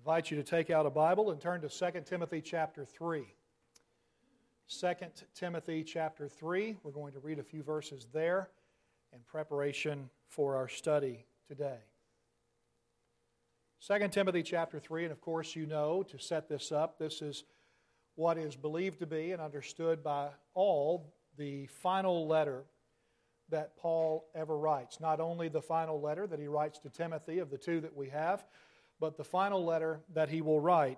invite you to take out a Bible and turn to 2 Timothy chapter 3. 2 Timothy chapter 3, we're going to read a few verses there in preparation for our study today. 2 Timothy chapter 3, and of course you know, to set this up, this is what is believed to be and understood by all the final letter that Paul ever writes. Not only the final letter that he writes to Timothy of the two that we have, but the final letter that he will write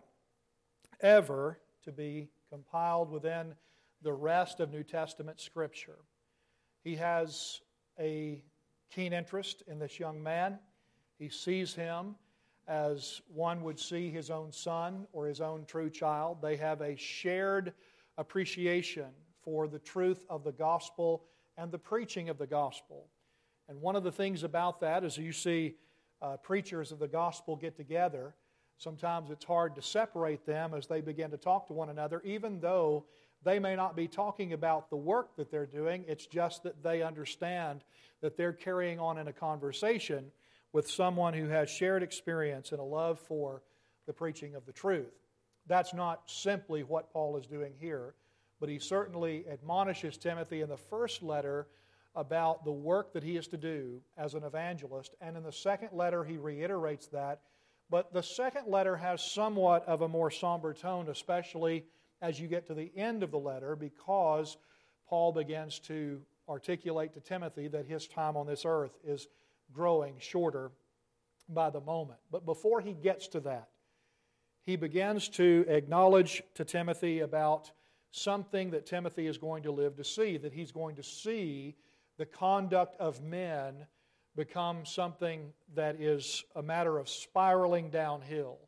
ever to be compiled within the rest of New Testament Scripture. He has a keen interest in this young man. He sees him as one would see his own son or his own true child. They have a shared appreciation for the truth of the gospel and the preaching of the gospel. And one of the things about that is you see preachers of the gospel get together. Sometimes it's hard to separate them as they begin to talk to one another, even though they may not be talking about the work that they're doing. It's just that they understand that they're carrying on in a conversation with someone who has shared experience and a love for the preaching of the truth. That's not simply what Paul is doing here, but he certainly admonishes Timothy in the first letter about the work that he is to do as an evangelist. And in the second letter, he reiterates that. But the second letter has somewhat of a more somber tone, especially as you get to the end of the letter, because Paul begins to articulate to Timothy that his time on this earth is growing shorter by the moment. But before he gets to that, he begins to acknowledge to Timothy about something that Timothy is going to live to see, that he's going to see the conduct of men become something that is a matter of spiraling downhill.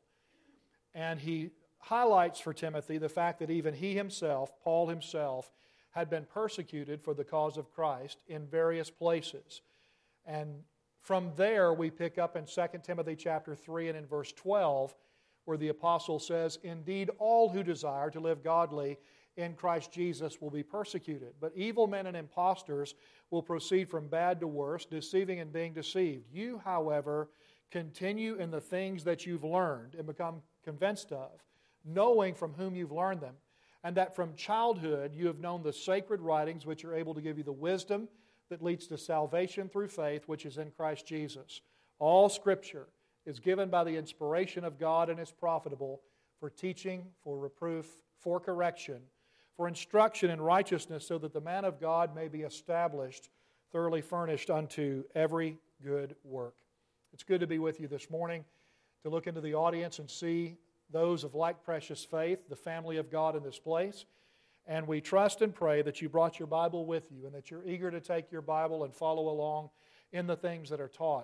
And he highlights for Timothy the fact that even he himself, Paul himself, had been persecuted for the cause of Christ in various places. And from there we pick up in 2 Timothy chapter 3 and in verse 12, where the apostle says, "Indeed, all who desire to live godly in Christ Jesus will be persecuted. But evil men and impostors will proceed from bad to worse, deceiving and being deceived. You, however, continue in the things that you've learned and become convinced of, knowing from whom you've learned them, and that from childhood you have known the sacred writings which are able to give you the wisdom that leads to salvation through faith, which is in Christ Jesus. All Scripture is given by the inspiration of God and is profitable for teaching, for reproof, for correction, for instruction in righteousness, so that the man of God may be established, thoroughly furnished unto every good work." It's good to be with you this morning, to look into the audience and see those of like precious faith, the family of God in this place. And we trust and pray that you brought your Bible with you and that you're eager to take your Bible and follow along in the things that are taught.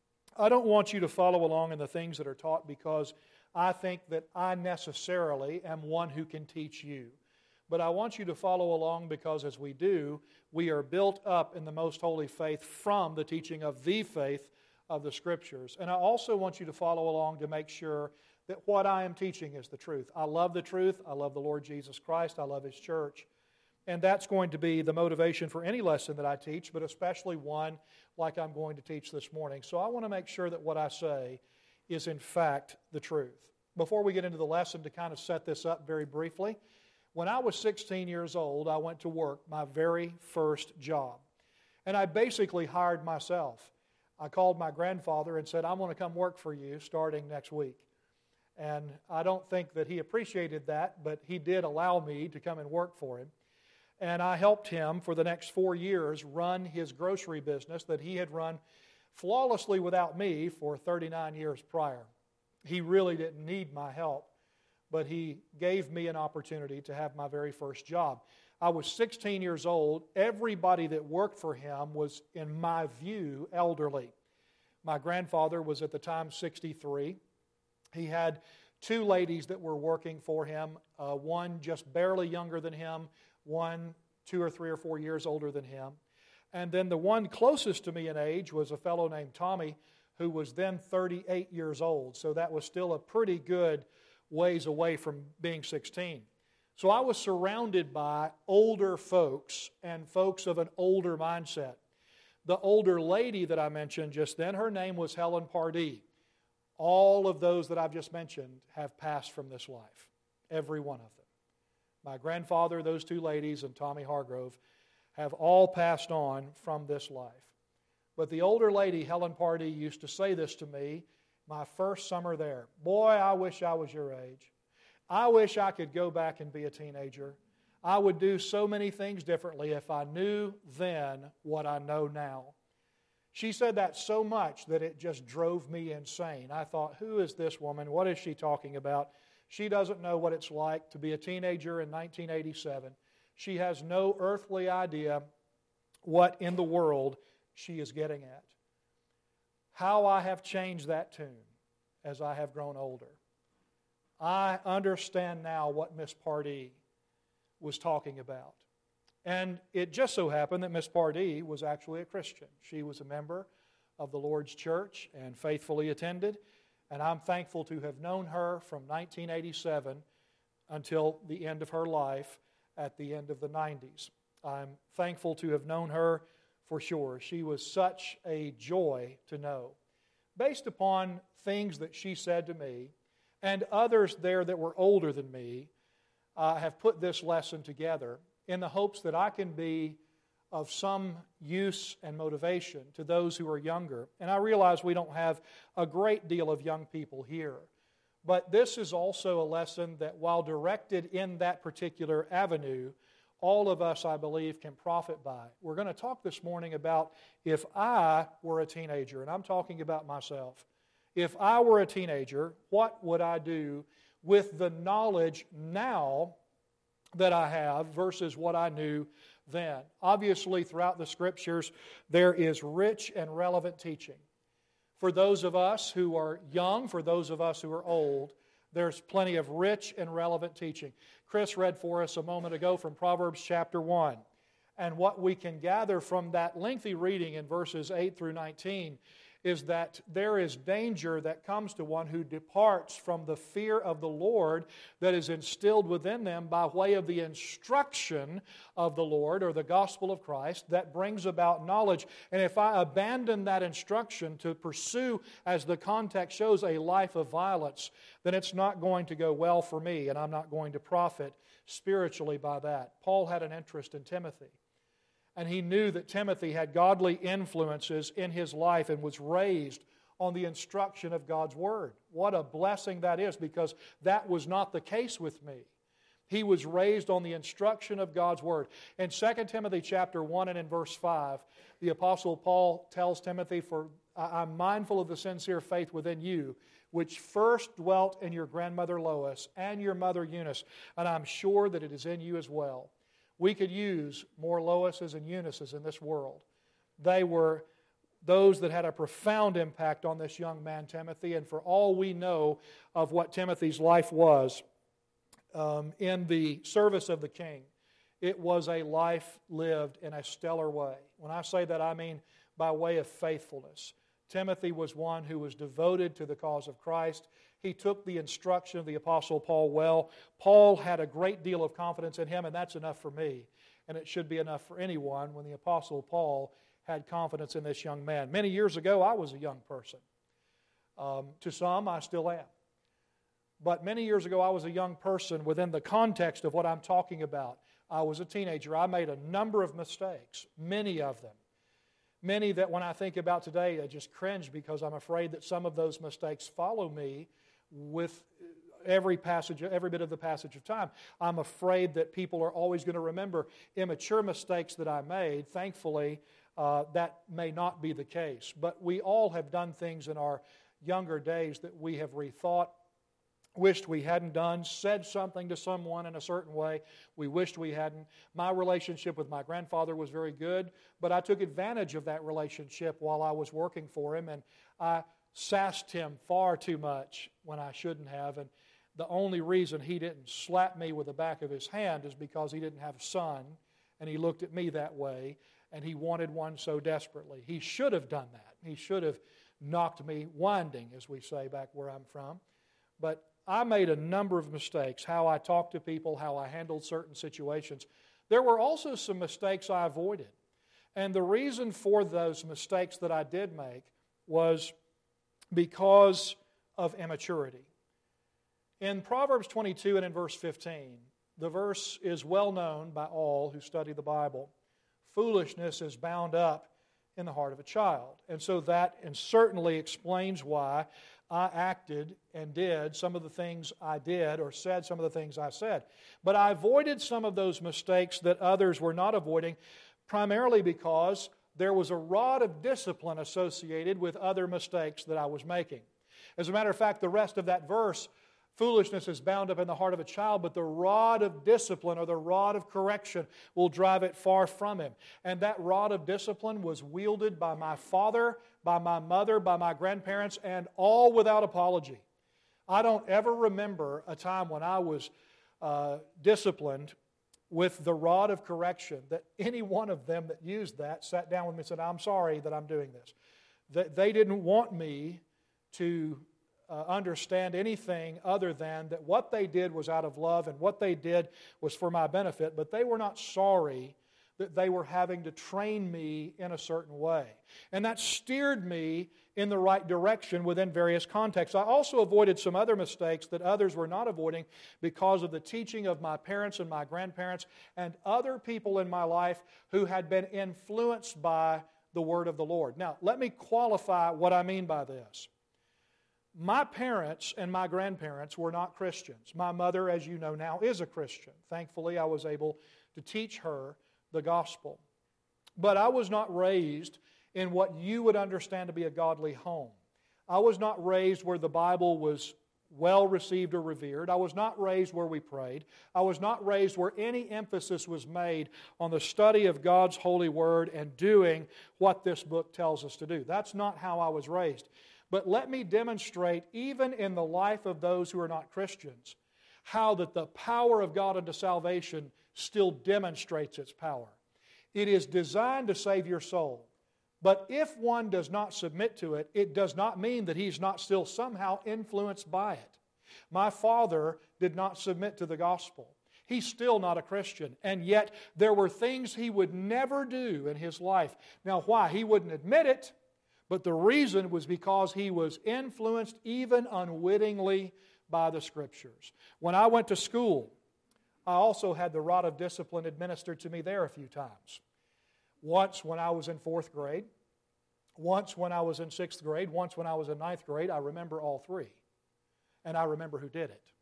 I don't want you to follow along in the things that are taught because I think that I necessarily am one who can teach you. But I want you to follow along because as we do, we are built up in the most holy faith from the teaching of the faith of the Scriptures. And I also want you to follow along to make sure that what I am teaching is the truth. I love the truth. I love the Lord Jesus Christ. I love His church. And that's going to be the motivation for any lesson that I teach, but especially one like I'm going to teach this morning. So I want to make sure that what I say is in fact the truth. Before we get into the lesson, to kind of set this up very briefly, when I was 16 years old, I went to work, my very first job. And I basically hired myself. I called my grandfather and said, "I want to come work for you starting next week." And I don't think that he appreciated that, but he did allow me to come and work for him. And I helped him for the next 4 years run his grocery business that he had run flawlessly without me for 39 years prior. He really didn't need my help, but he gave me an opportunity to have my very first job. I was 16 years old. Everybody that worked for him was, in my view, elderly. My grandfather was at the time 63. He had two ladies that were working for him, one just barely younger than him, one 2 or 3 or 4 years older than him. And then the one closest to me in age was a fellow named Tommy, who was then 38 years old. So that was still a pretty good ways away from being 16. So I was surrounded by older folks and folks of an older mindset. The older lady that I mentioned just then, her name was Helen Pardee. All of those that I've just mentioned have passed from this life. Every one of them. My grandfather, those two ladies, and Tommy Hargrove have all passed on from this life. But the older lady, Helen Pardee, used to say this to me my first summer there. Boy, I wish I was your age. I wish I could go back and be a teenager. I would do so many things differently if I knew then what I know now. She said that so much that it just drove me insane. I thought, who is this woman? What is she talking about? She doesn't know what it's like to be a teenager in 1987. She has no earthly idea what in the world she is getting at. How I have changed that tune as I have grown older. I understand now what Miss Pardee was talking about. And it just so happened that Miss Pardee was actually a Christian. She was a member of the Lord's Church and faithfully attended. And I'm thankful to have known her from 1987 until the end of her life at the end of the 90s. I'm thankful to have known her for sure. She was such a joy to know. Based upon things that she said to me, and others there that were older than me, have put this lesson together in the hopes that I can be of some use and motivation to those who are younger. And I realize we don't have a great deal of young people here. But this is also a lesson that, while directed in that particular avenue, all of us, I believe, can profit by. We're going to talk this morning about if I were a teenager, and I'm talking about myself. If I were a teenager, what would I do with the knowledge now that I have versus what I knew then? Obviously, throughout the Scriptures, there is rich and relevant teaching. For those of us who are young, for those of us who are old, there's plenty of rich and relevant teaching. Chris read for us a moment ago from Proverbs chapter 1. And what we can gather from that lengthy reading in verses 8 through 19 is that there is danger that comes to one who departs from the fear of the Lord that is instilled within them by way of the instruction of the Lord or the gospel of Christ that brings about knowledge. And if I abandon that instruction to pursue, as the context shows, a life of violence, then it's not going to go well for me, and I'm not going to profit spiritually by that. Paul had an interest in Timothy. And he knew that Timothy had godly influences in his life and was raised on the instruction of God's Word. What a blessing that is, because that was not the case with me. He was raised on the instruction of God's Word. In 2 Timothy chapter 1 and in verse 5, the Apostle Paul tells Timothy, "For I'm mindful of the sincere faith within you, which first dwelt in your grandmother Lois and your mother Eunice, and I'm sure that it is in you as well." We could use more Loises and Eunices in this world. They were those that had a profound impact on this young man, Timothy, and for all we know of what Timothy's life was in the service of the King, it was a life lived in a stellar way. When I say that, I mean by way of faithfulness. Timothy was one who was devoted to the cause of Christ. He took the instruction of the Apostle Paul well. Paul had a great deal of confidence in him, and that's enough for me. And it should be enough for anyone when the Apostle Paul had confidence in this young man. Many years ago, I was a young person. To some, I still am. But many years ago, I was a young person within the context of what I'm talking about. I was a teenager. I made a number of mistakes, many of them. Many that when I think about today, I just cringe because I'm afraid that some of those mistakes follow me with every bit of the passage of time. I'm afraid that people are always going to remember immature mistakes that I made. Thankfully, that may not be the case. But we all have done things in our younger days that we have rethought, wished we hadn't done, said something to someone in a certain way we wished we hadn't. My relationship with my grandfather was very good, but I took advantage of that relationship while I was working for him, and I sassed him far too much when I shouldn't have, and the only reason he didn't slap me with the back of his hand is because he didn't have a son, and he looked at me that way, and he wanted one so desperately. He should have done that. He should have knocked me winding, as we say back where I'm from. But I made a number of mistakes, how I talked to people, how I handled certain situations. There were also some mistakes I avoided. And the reason for those mistakes that I did make was because of immaturity. In Proverbs 22 and in verse 15, the verse is well known by all who study the Bible. Foolishness is bound up in the heart of a child. And so that certainly explains why I acted and did some of the things I did or said some of the things I said. But I avoided some of those mistakes that others were not avoiding, primarily because there was a rod of discipline associated with other mistakes that I was making. As a matter of fact, the rest of that verse, foolishness is bound up in the heart of a child, but the rod of discipline or the rod of correction will drive it far from him. And that rod of discipline was wielded by my father, by my mother, by my grandparents, and all without apology. I don't ever remember a time when I was disciplined with the rod of correction that any one of them that used that sat down with me and said, I'm sorry that I'm doing this. That they didn't want me to understand anything other than that what they did was out of love and what they did was for my benefit, but they were not sorry that they were having to train me in a certain way. And that steered me in the right direction within various contexts. I also avoided some other mistakes that others were not avoiding because of the teaching of my parents and my grandparents and other people in my life who had been influenced by the Word of the Lord. Now, let me qualify what I mean by this. My parents and my grandparents were not Christians. My mother, as you know now, is a Christian. Thankfully, I was able to teach her the gospel. But I was not raised in what you would understand to be a godly home. I was not raised where the Bible was well received or revered. I was not raised where we prayed. I was not raised where any emphasis was made on the study of God's holy word and doing what this book tells us to do. That's not how I was raised. But let me demonstrate, even in the life of those who are not Christians, how that the power of God unto salvation still demonstrates its power. It is designed to save your soul. But if one does not submit to it, it does not mean that he's not still somehow influenced by it. My father did not submit to the gospel. He's still not a Christian. And yet there were things he would never do in his life. Now why? He wouldn't admit it. But the reason was because he was influenced even unwittingly by the Scriptures. When I went to school, I also had the rod of discipline administered to me there a few times. Once when I was in 4th grade, once when I was in 6th grade, once when I was in 9th grade. I remember all three. And I remember who did it.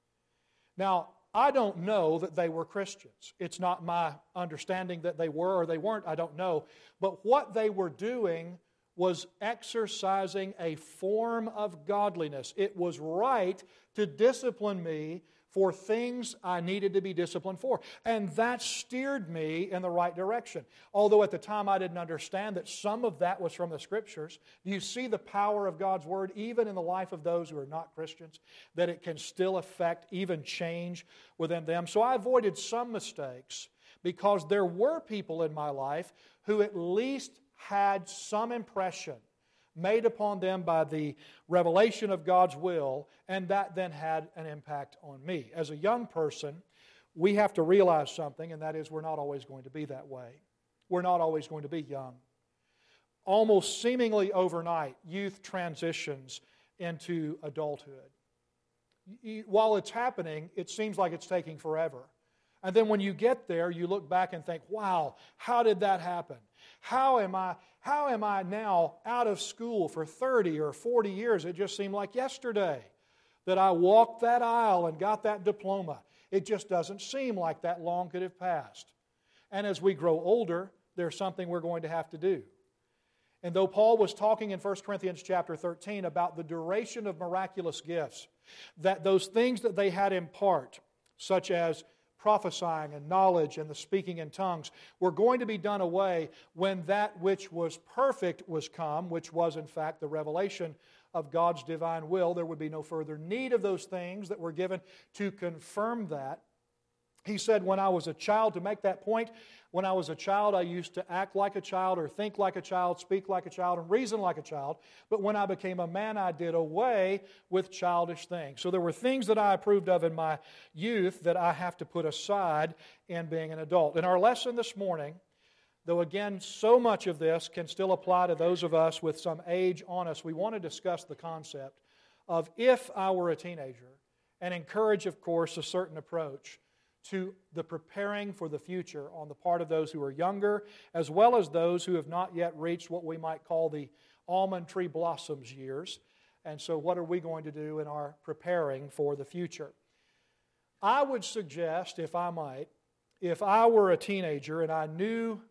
Now, I don't know that they were Christians. It's not my understanding that they were or they weren't. I don't know. But what they were doing was exercising a form of godliness. It was right to discipline me for things I needed to be disciplined for. And that steered me in the right direction. Although at the time I didn't understand that some of that was from the Scriptures. Do you see the power of God's Word even in the life of those who are not Christians? That it can still affect, even change within them. So I avoided some mistakes because there were people in my life who at least had some impression made upon them by the revelation of God's will, and that then had an impact on me. As a young person, we have to realize something, and that is we're not always going to be that way. We're not always going to be young. Almost seemingly overnight, youth transitions into adulthood. While it's happening, it seems like it's taking forever. And then when you get there, you look back and think, wow, how did that happen? How am I now out of school for 30 or 40 years? It just seemed like yesterday that I walked that aisle and got that diploma. It just doesn't seem like that long could have passed. And as we grow older, there's something we're going to have to do. And though Paul was talking in 1 Corinthians chapter 13 about the duration of miraculous gifts, that those things that they had in part, such as prophesying and knowledge and the speaking in tongues, were going to be done away when that which was perfect was come, which was in fact the revelation of God's divine will. There would be no further need of those things that were given to confirm that. He said, when I was a child, to make that point, when I was a child, I used to act like a child or think like a child, speak like a child, and reason like a child. But when I became a man, I did away with childish things. So there were things that I approved of in my youth that I have to put aside in being an adult. In our lesson this morning, though again, so much of this can still apply to those of us with some age on us, we want to discuss the concept of if I were a teenager, and encourage, of course, a certain approach to the preparing for the future on the part of those who are younger, as well as those who have not yet reached what we might call the almond tree blossoms years. And so what are we going to do in our preparing for the future? I would suggest, if I might, if I were a teenager and I knew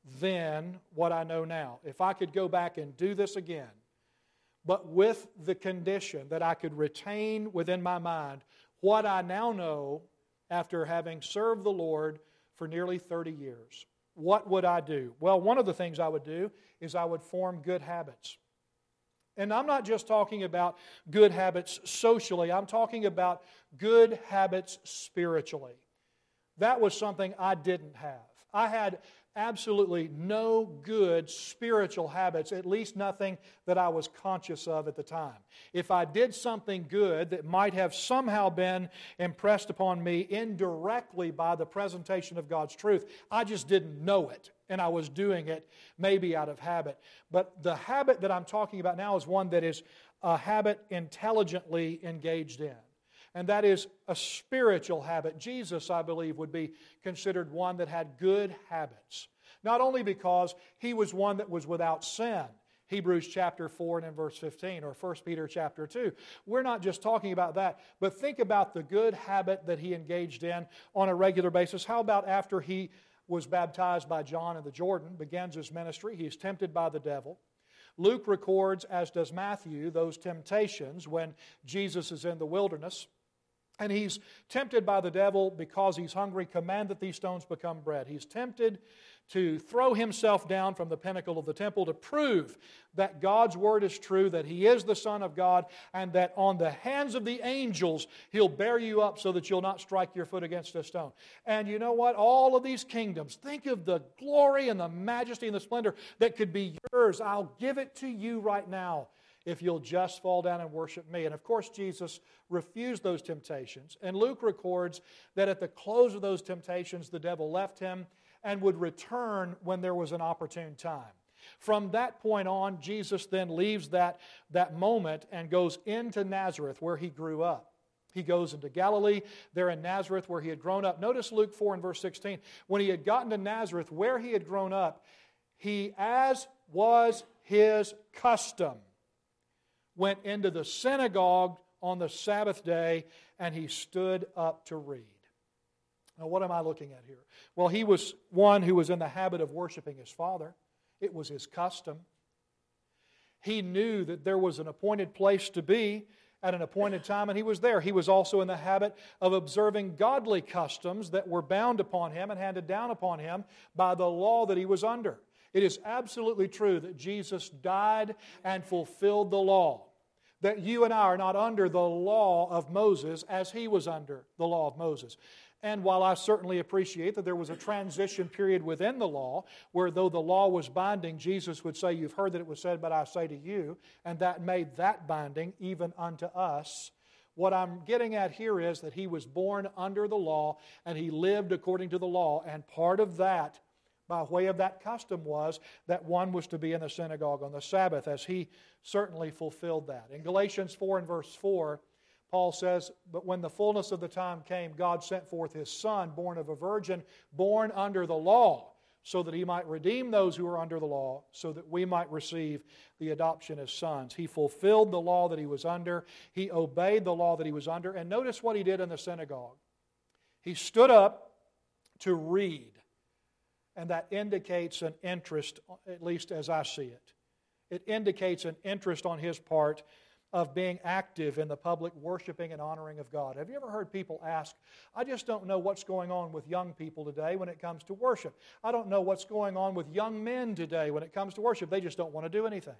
then what I know now, if I could go back and do this again, but with the condition that I could retain within my mind what I now know after having served the Lord for nearly 30 years, what would I do? Well, one of the things I would do is I would form good habits. And I'm not just talking about good habits socially, I'm talking about good habits spiritually. That was something I didn't have. I had absolutely no good spiritual habits, at least nothing that I was conscious of at the time. If I did something good that might have somehow been impressed upon me indirectly by the presentation of God's truth, I just didn't know it, and I was doing it maybe out of habit. But the habit that I'm talking about now is one that is a habit intelligently engaged in. And that is a spiritual habit. Jesus, I believe, would be considered one that had good habits. Not only because He was one that was without sin, Hebrews chapter 4 and in verse 15, or 1 Peter chapter 2. We're not just talking about that, but think about the good habit that He engaged in on a regular basis. How about after He was baptized by John in the Jordan, begins His ministry, He is tempted by the devil. Luke records, as does Matthew, those temptations when Jesus is in the wilderness. And He's tempted by the devil because He's hungry. Command that these stones become bread. He's tempted to throw Himself down from the pinnacle of the temple to prove that God's Word is true, that He is the Son of God, and that on the hands of the angels He'll bear you up so that you'll not strike your foot against a stone. And you know what? All of these kingdoms, think of the glory and the majesty and the splendor that could be yours. I'll give it to you right now if you'll just fall down and worship me. And of course, Jesus refused those temptations. And Luke records that at the close of those temptations, the devil left Him and would return when there was an opportune time. From that point on, Jesus then leaves that moment and goes into Nazareth where He grew up. He goes into Galilee, there in Nazareth where He had grown up. Notice Luke 4 and verse 16. When He had gotten to Nazareth, where He had grown up, He, as was His custom, went into the synagogue on the Sabbath day, and He stood up to read. Now, what am I looking at here? Well, He was one who was in the habit of worshiping His Father. It was His custom. He knew that there was an appointed place to be at an appointed time, and He was there. He was also in the habit of observing godly customs that were bound upon Him and handed down upon Him by the law that He was under. It is absolutely true that Jesus died and fulfilled the law. That you and I are not under the law of Moses as He was under the law of Moses. And while I certainly appreciate that there was a transition period within the law, where though the law was binding, Jesus would say, "You've heard that it was said, but I say to you," and that made that binding even unto us. What I'm getting at here is that He was born under the law, and He lived according to the law, and part of that, by way of that custom, was that one was to be in the synagogue on the Sabbath, as He certainly fulfilled that. In Galatians 4 and verse 4, Paul says, "But when the fullness of the time came, God sent forth His Son, born of a virgin, born under the law, so that He might redeem those who are under the law, so that we might receive the adoption as sons." He fulfilled the law that He was under. He obeyed the law that He was under. And notice what He did in the synagogue. He stood up to read. And that indicates an interest, at least as I see it. It indicates an interest on His part of being active in the public worshiping and honoring of God. Have you ever heard people ask, "I just don't know what's going on with young people today when it comes to worship. I don't know what's going on with young men today when it comes to worship. They just don't want to do anything."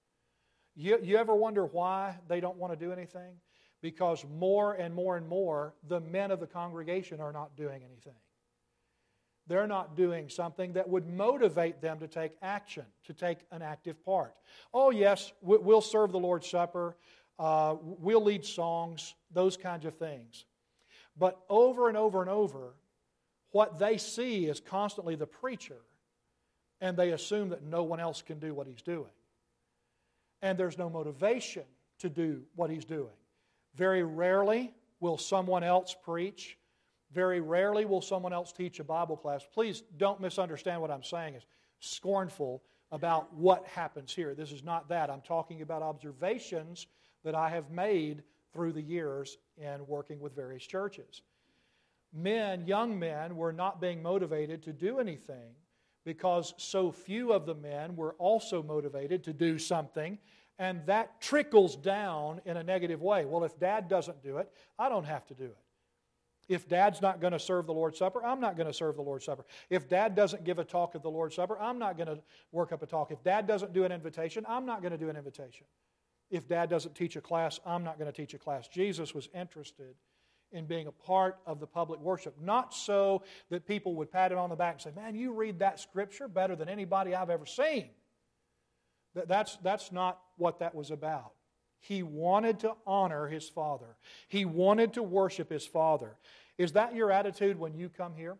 You ever wonder why they don't want to do anything? Because more and more and more, the men of the congregation are not doing anything. They're not doing something that would motivate them to take action, to take an active part. Oh yes, we'll serve the Lord's Supper, we'll lead songs, those kinds of things. But over and over and over, what they see is constantly the preacher, and they assume that no one else can do what he's doing. And there's no motivation to do what he's doing. Very rarely will someone else preach. Very rarely will someone else teach a Bible class. Please don't misunderstand what I'm saying as scornful about what happens here. This is not that. I'm talking about observations that I have made through the years in working with various churches. Men, young men, were not being motivated to do anything because so few of the men were also motivated to do something, and that trickles down in a negative way. Well, if Dad doesn't do it, I don't have to do it. If Dad's not going to serve the Lord's Supper, I'm not going to serve the Lord's Supper. If Dad doesn't give a talk at the Lord's Supper, I'm not going to work up a talk. If Dad doesn't do an invitation, I'm not going to do an invitation. If Dad doesn't teach a class, I'm not going to teach a class. Jesus was interested in being a part of the public worship, not so that people would pat him on the back and say, man, you read that Scripture better than anybody I've ever seen. That's not what that was about. He wanted to honor His Father. He wanted to worship His Father. Is that your attitude when you come here?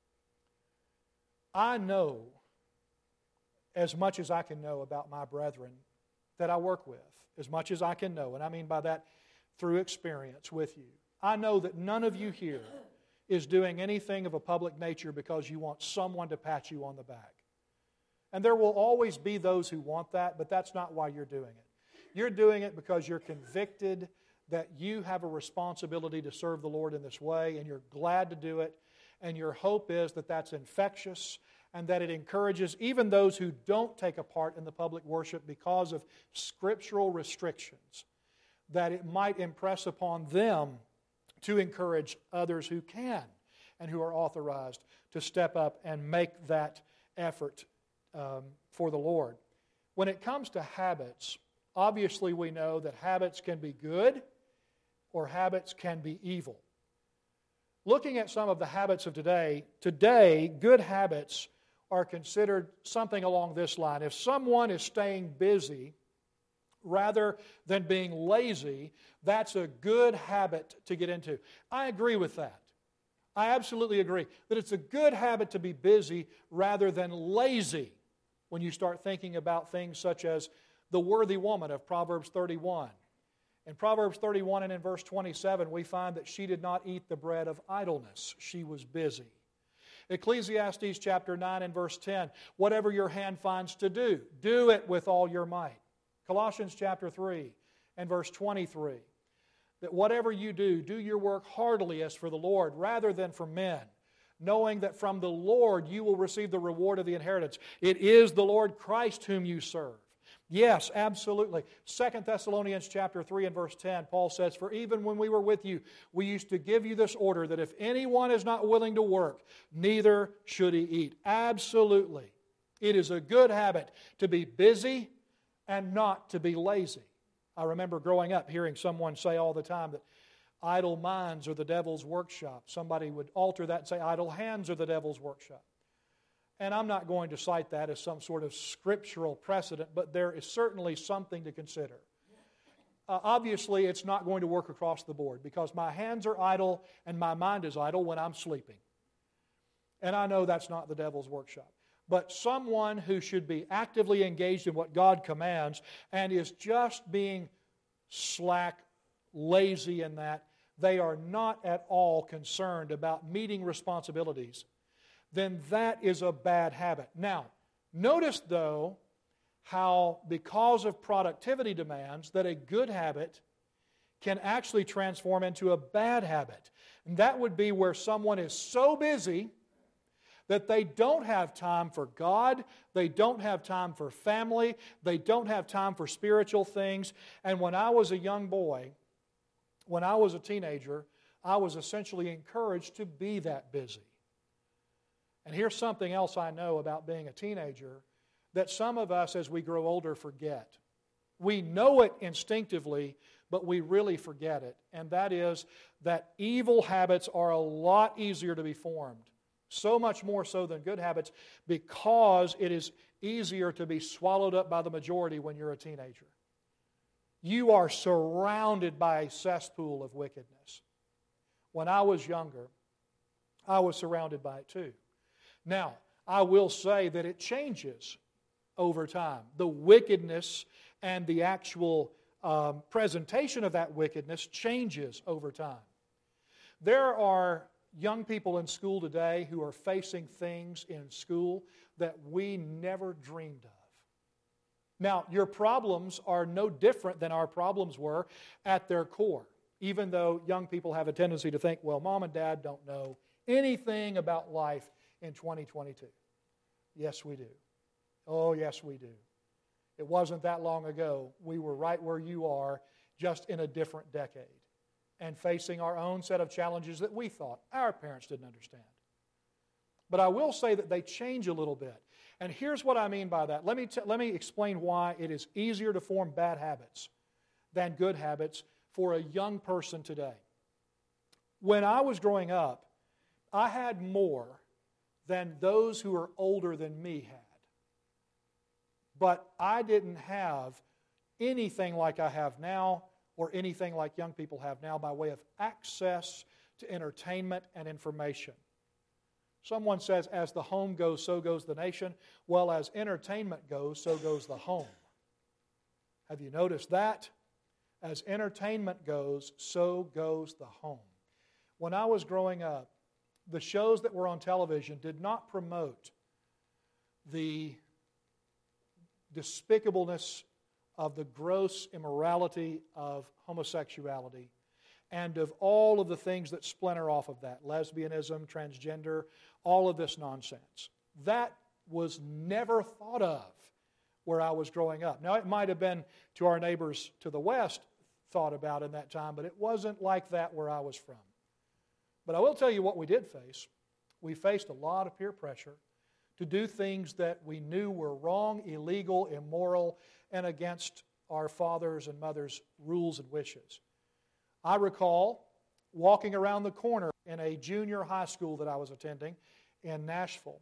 I know as much as I can know about my brethren that I work with, as much as I can know, and I mean by that through experience with you. I know that none of you here is doing anything of a public nature because you want someone to pat you on the back. And there will always be those who want that, but that's not why you're doing it. You're doing it because you're convicted that you have a responsibility to serve the Lord in this way, and you're glad to do it, and your hope is that that's infectious and that it encourages even those who don't take a part in the public worship because of scriptural restrictions, that it might impress upon them to encourage others who can and who are authorized to step up and make that effort for the Lord. When it comes to habits, obviously we know that habits can be good or habits can be evil. Looking at some of the habits of today, good habits are considered something along this line. If someone is staying busy rather than being lazy, that's a good habit to get into. I agree with that. I absolutely agree that it's a good habit to be busy rather than lazy when you start thinking about things such as the worthy woman of Proverbs 31. In Proverbs 31 and in verse 27, we find that she did not eat the bread of idleness. She was busy. Ecclesiastes chapter 9 and verse 10, whatever your hand finds to do, do it with all your might. Colossians chapter 3 and verse 23, that whatever you do, do your work heartily as for the Lord rather than for men, knowing that from the Lord you will receive the reward of the inheritance. It is the Lord Christ whom you serve. Yes, absolutely. 2 Thessalonians chapter 3 and verse 10, Paul says, for even when we were with you, we used to give you this order that if anyone is not willing to work, neither should he eat. Absolutely. It is a good habit to be busy and not to be lazy. I remember growing up hearing someone say all the time that idle minds are the devil's workshop. Somebody would alter that and say idle hands are the devil's workshop. And I'm not going to cite that as some sort of scriptural precedent, but there is certainly something to consider. Obviously, it's not going to work across the board because my hands are idle and my mind is idle when I'm sleeping. And I know that's not the devil's workshop. But someone who should be actively engaged in what God commands and is just being slack, lazy in that, they are not at all concerned about meeting responsibilities, then that is a bad habit. Now, notice though how because of productivity demands that a good habit can actually transform into a bad habit. And that would be where someone is so busy that they don't have time for God, they don't have time for family, they don't have time for spiritual things. And when I was a young boy, when I was a teenager, I was essentially encouraged to be that busy. And here's something else I know about being a teenager that some of us as we grow older forget. We know it instinctively, but we really forget it. And that is that evil habits are a lot easier to be formed. So much more so than good habits because it is easier to be swallowed up by the majority when you're a teenager. You are surrounded by a cesspool of wickedness. When I was younger, I was surrounded by it too. Now, I will say that it changes over time. The wickedness and the actual presentation of that wickedness changes over time. There are young people in school today who are facing things in school that we never dreamed of. Now, your problems are no different than our problems were at their core, even though young people have a tendency to think, well, Mom and Dad don't know anything about life in 2022. Yes, we do. Oh, yes, we do. It wasn't that long ago. We were right where you are, just in a different decade, and facing our own set of challenges that we thought our parents didn't understand. But I will say that they change a little bit. And here's what I mean by that. Let me explain why it is easier to form bad habits than good habits for a young person today. When I was growing up, I had more than those who are older than me had. But I didn't have anything like I have now or anything like young people have now by way of access to entertainment and information. Someone says, as the home goes, so goes the nation. Well, as entertainment goes, so goes the home. Have you noticed that? As entertainment goes, so goes the home. When I was growing up, the shows that were on television did not promote the despicableness of the gross immorality of homosexuality and of all of the things that splinter off of that, lesbianism, transgender, all of this nonsense. That was never thought of where I was growing up. Now, it might have been to our neighbors to the west thought about in that time, but it wasn't like that where I was from. But I will tell you what we did face. We faced a lot of peer pressure to do things that we knew were wrong, illegal, immoral, and against our fathers' and mothers' rules and wishes. I recall walking around the corner in a junior high school that I was attending in Nashville.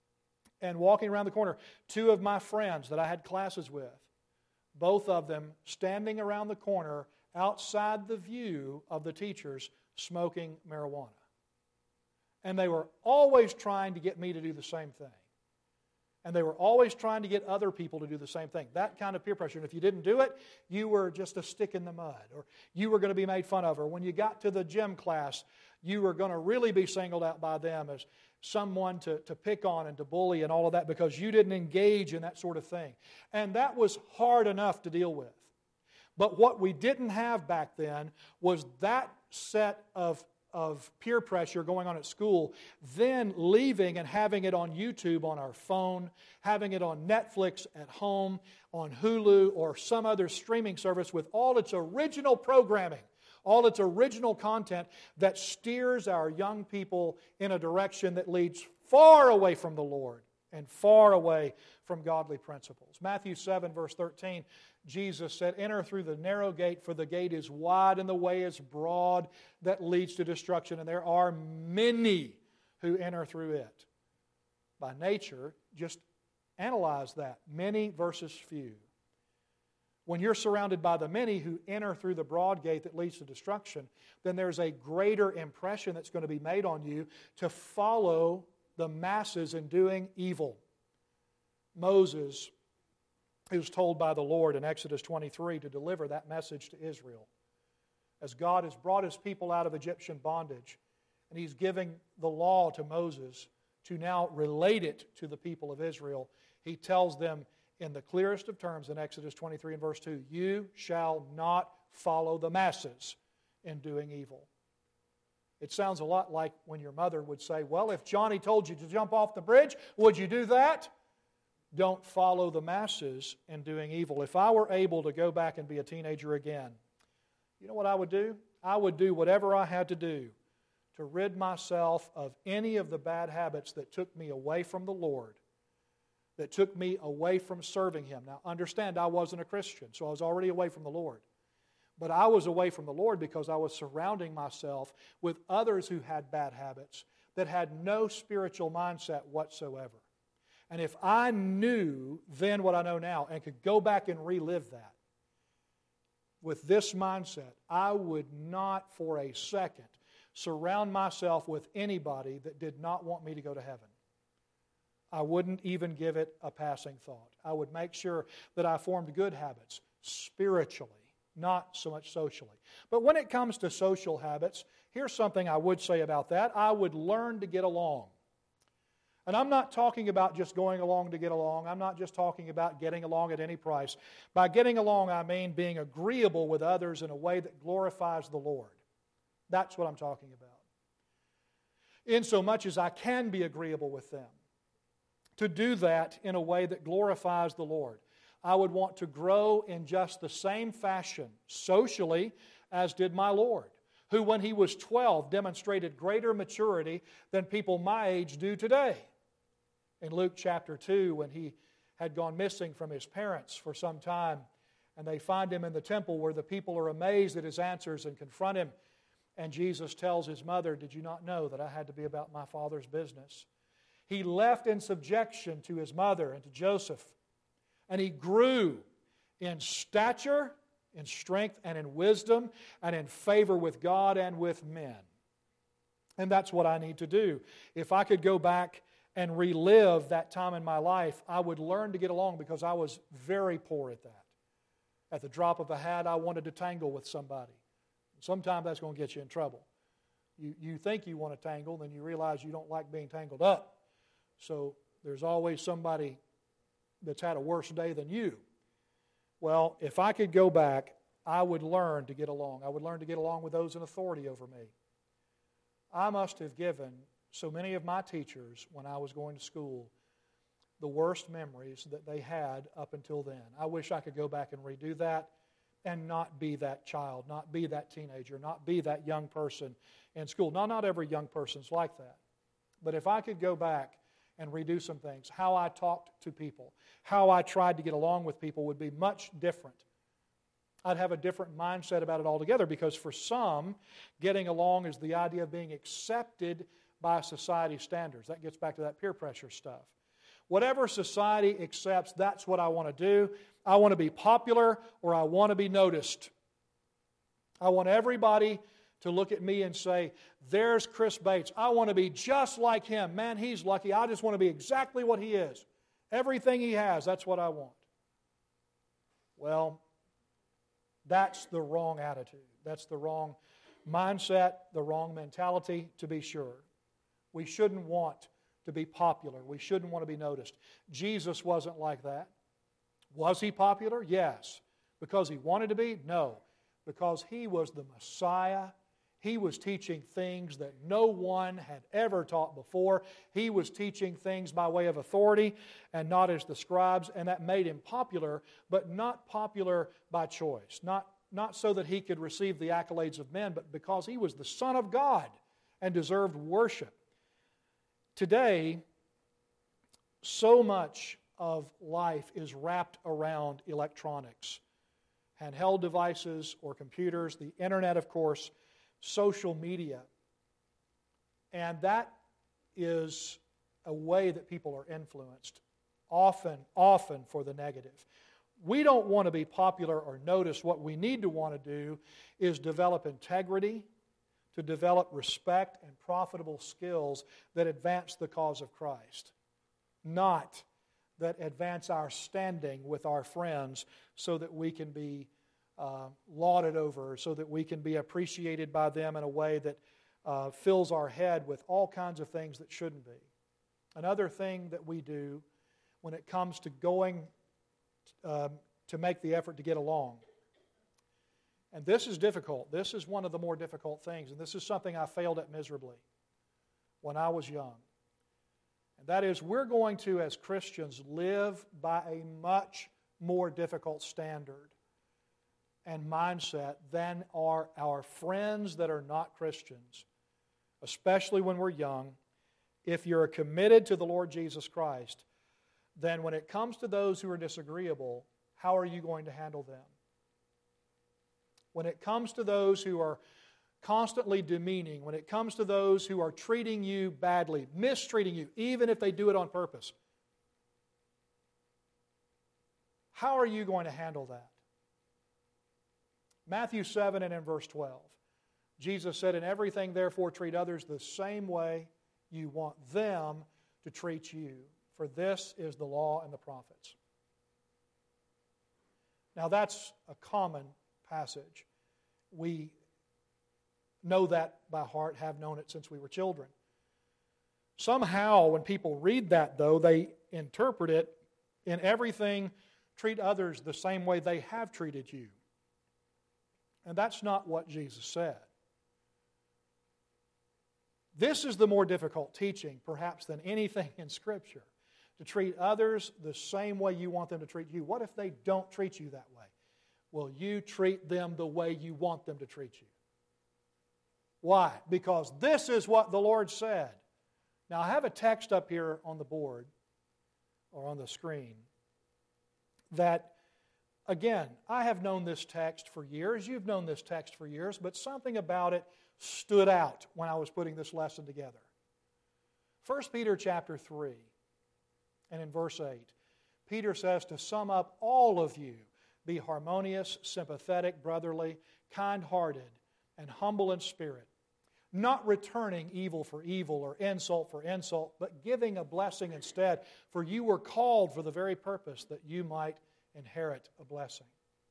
And walking around the corner, two of my friends that I had classes with, both of them standing around the corner outside the view of the teachers smoking marijuana. And they were always trying to get me to do the same thing. And they were always trying to get other people to do the same thing. That kind of peer pressure. And if you didn't do it, you were just a stick in the mud. Or you were going to be made fun of. Or when you got to the gym class, you were going to really be singled out by them as someone to pick on and to bully and all of that because you didn't engage in that sort of thing. And that was hard enough to deal with. But what we didn't have back then was that set of peer pressure going on at school, then leaving and having it on YouTube on our phone, having it on Netflix at home, on Hulu or some other streaming service with all its original programming, all its original content that steers our young people in a direction that leads far away from the Lord and far away from godly principles. Matthew 7, verse 13, Jesus said, "Enter through the narrow gate, for the gate is wide and the way is broad that leads to destruction, and there are many who enter through it." By nature, just analyze that. Many versus few. When you're surrounded by the many who enter through the broad gate that leads to destruction, then there's a greater impression that's going to be made on you to follow the masses in doing evil. Moses, he was told by the Lord in Exodus 23 to deliver that message to Israel. As God has brought His people out of Egyptian bondage, and He's giving the law to Moses to now relate it to the people of Israel, He tells them in the clearest of terms in Exodus 23 and verse 2, "You shall not follow the masses in doing evil." It sounds a lot like when your mother would say, "Well, if Johnny told you to jump off the bridge, would you do that?" Don't follow the masses in doing evil. If I were able to go back and be a teenager again, you know what I would do? I would do whatever I had to do to rid myself of any of the bad habits that took me away from the Lord, that took me away from serving Him. Now, understand, I wasn't a Christian, so I was already away from the Lord. But I was away from the Lord because I was surrounding myself with others who had bad habits that had no spiritual mindset whatsoever. And if I knew then what I know now and could go back and relive that with this mindset, I would not for a second surround myself with anybody that did not want me to go to heaven. I wouldn't even give it a passing thought. I would make sure that I formed good habits spiritually not so much socially. But when it comes to social habits, here's something I would say about that. I would learn to get along. And I'm not talking about just going along to get along. I'm not just talking about getting along at any price. By getting along, I mean being agreeable with others in a way that glorifies the Lord. That's what I'm talking about. Insomuch as I can be agreeable with them. To do that in a way that glorifies the Lord. I would want to grow in just the same fashion socially as did my Lord, who when He was 12 demonstrated greater maturity than people my age do today. In Luke chapter 2, when He had gone missing from His parents for some time, and they find Him in the temple where the people are amazed at His answers and confront Him, and Jesus tells His mother, "Did you not know that I had to be about my Father's business?" He left in subjection to His mother and to Joseph, and He grew in stature, in strength, and in wisdom, and in favor with God and with men. And that's what I need to do. If I could go back and relive that time in my life, I would learn to get along because I was very poor at that. At the drop of a hat, I wanted to tangle with somebody. Sometimes that's going to get you in trouble. You think you want to tangle, then you realize you don't like being tangled up. So there's always somebody that's had a worse day than you. Well, if I could go back, I would learn to get along. I would learn to get along with those in authority over me. I must have given so many of my teachers, when I was going to school, the worst memories that they had up until then. I wish I could go back and redo that and not be that child, not be that teenager, not be that young person in school. Not every young person's like that. But if I could go back and redo some things, how I talked to people, how I tried to get along with people would be much different. I'd have a different mindset about it altogether, because for some, getting along is the idea of being accepted by society standards. That gets back to that peer pressure stuff. Whatever society accepts, that's what I want to do. I want to be popular, or I want to be noticed. I want everybody to look at me and say, "There's Chris Bates. I want to be just like him. Man, he's lucky. I just want to be exactly what he is. Everything he has, that's what I want." Well, that's the wrong attitude. That's the wrong mindset, the wrong mentality, to be sure. We shouldn't want to be popular. We shouldn't want to be noticed. Jesus wasn't like that. Was He popular? Yes. Because He wanted to be? No. Because He was the Messiah. He was teaching things that no one had ever taught before. He was teaching things by way of authority and not as the scribes, and that made Him popular, but not popular by choice. Not so that He could receive the accolades of men, but because He was the Son of God and deserved worship. Today, so much of life is wrapped around electronics. Handheld devices or computers, the internet, of course, social media. And that is a way that people are influenced, often for the negative. We don't want to be popular or noticed. What we need to want to do is develop integrity, to develop respect and profitable skills that advance the cause of Christ, not that advance our standing with our friends so that we can be lauded over, so that we can be appreciated by them in a way that fills our head with all kinds of things that shouldn't be. Another thing that we do when it comes to going to make the effort to get along, and this is difficult. This is one of the more difficult things, and this is something I failed at miserably when I was young. And that is, we're going to, as Christians, live by a much more difficult standard and mindset than are our friends that are not Christians, especially when we're young. If you're committed to the Lord Jesus Christ, then when it comes to those who are disagreeable, how are you going to handle them? When it comes to those who are constantly demeaning, when it comes to those who are treating you badly, mistreating you, even if they do it on purpose, how are you going to handle that? Matthew 7 and in verse 12, Jesus said, "In everything, therefore, treat others the same way you want them to treat you, for this is the law and the prophets." Now, that's a common passage. We know that by heart, have known it since we were children. Somehow, when people read that, though, they interpret it in everything, treat others the same way they have treated you. And that's not what Jesus said. This is the more difficult teaching, perhaps, than anything in Scripture. To treat others the same way you want them to treat you. What if they don't treat you that way? Will you treat them the way you want them to treat you? Why? Because this is what the Lord said. Now, I have a text up here on the board, or on the screen, that, again, I have known this text for years. You've known this text for years, but something about it stood out when I was putting this lesson together. 1 Peter chapter 3, and in verse 8, Peter says, to sum up, all of you, be harmonious, sympathetic, brotherly, kind-hearted, and humble in spirit, not returning evil for evil or insult for insult, but giving a blessing instead, for you were called for the very purpose that you might inherit a blessing.